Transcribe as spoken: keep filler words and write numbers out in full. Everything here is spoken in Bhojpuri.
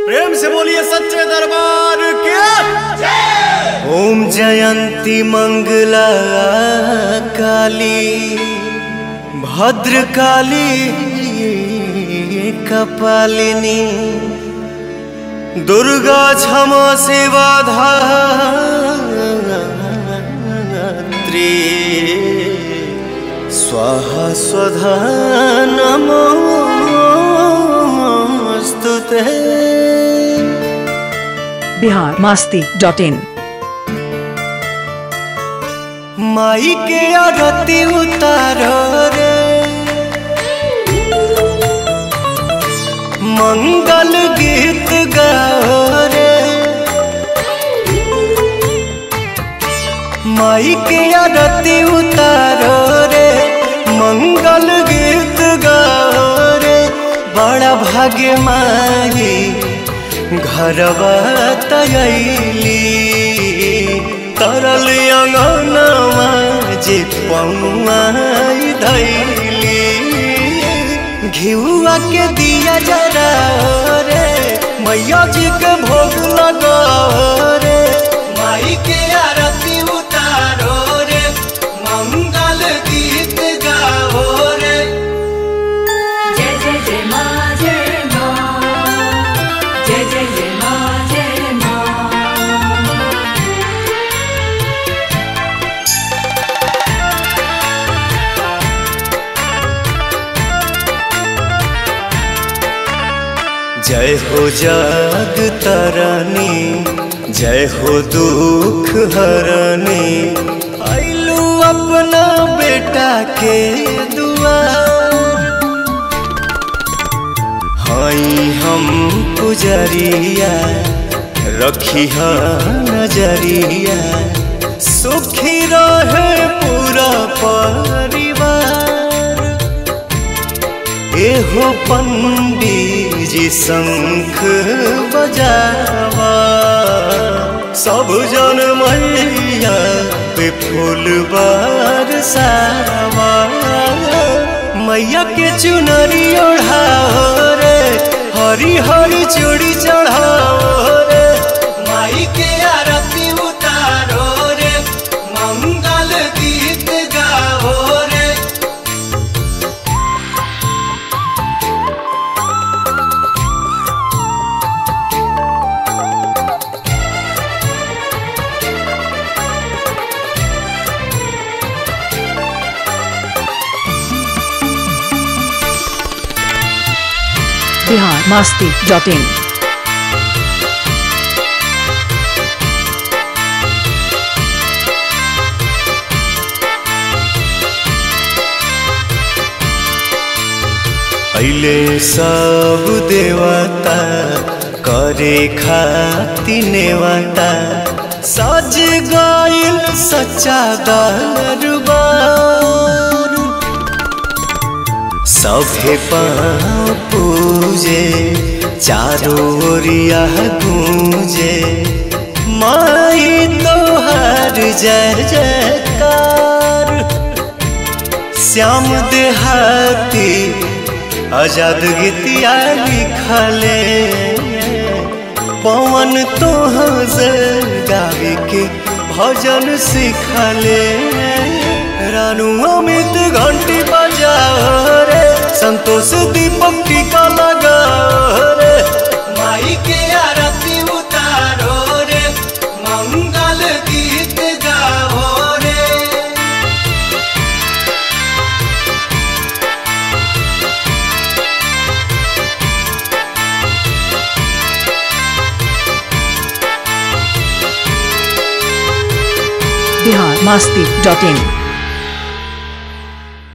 प्रेम से बोलिए सच्चे दरबार के। ओम जयंती मंगला काली भद्र काली कपालिनी दुर्गा क्षमा सेवा धात्री स्वाहा स्वधा नमोस्तुते। बिहार मस्ती डॉट इन। माई के आरती उतारो रे मंगल गीत गाओ रे। माई के आरती उतारो रे मंगल गीत गाओ रे। बड़ा भाग्य माई घरवा तयली तरल अंगनवा जे पौआई धैली। घिउआ के दिया जरा रे मैया जी के भोग लगाओ रे। माई के आरती उतारो रे मंगल गीत गाओ रे। जय जय जय माँ जय माँ जय जय जय माँ जय माँ। जय हो जग तरनी जय हो दुख हरनी आइलू अपना बेटा के दुआर। हाई हम पुजरिया रखी नजरिया सुखी रहे पूरा परिवार। एहो पंडित जी शंख बजावा सब जन मैया पे फूल बरसावा। मैया के चुनरी ओढ़ाओ रे हरी हरी चूड़ी चढ़ाओ रे। माई के आरती उतारो रे मंगल गीत गाओ रे। Bihar Masti dot in. अइले सब देवता करे खाति नेवता सज गइल सच्चा दरबार। सभे पाँव पूजे चारों ओरिया गूंजे माई तोहार जय जयकार। श्याम देहाती आजाद गीतिया लिखले पवन तोहर गावे के भजन सिखले। रानू अमित घंटी बजाओ रे संतोष दीपक टीका लगाओ रे। माई के आरती उतारो रे मंगल गीत गाओ रे। बिहार मस्ती डॉट इन।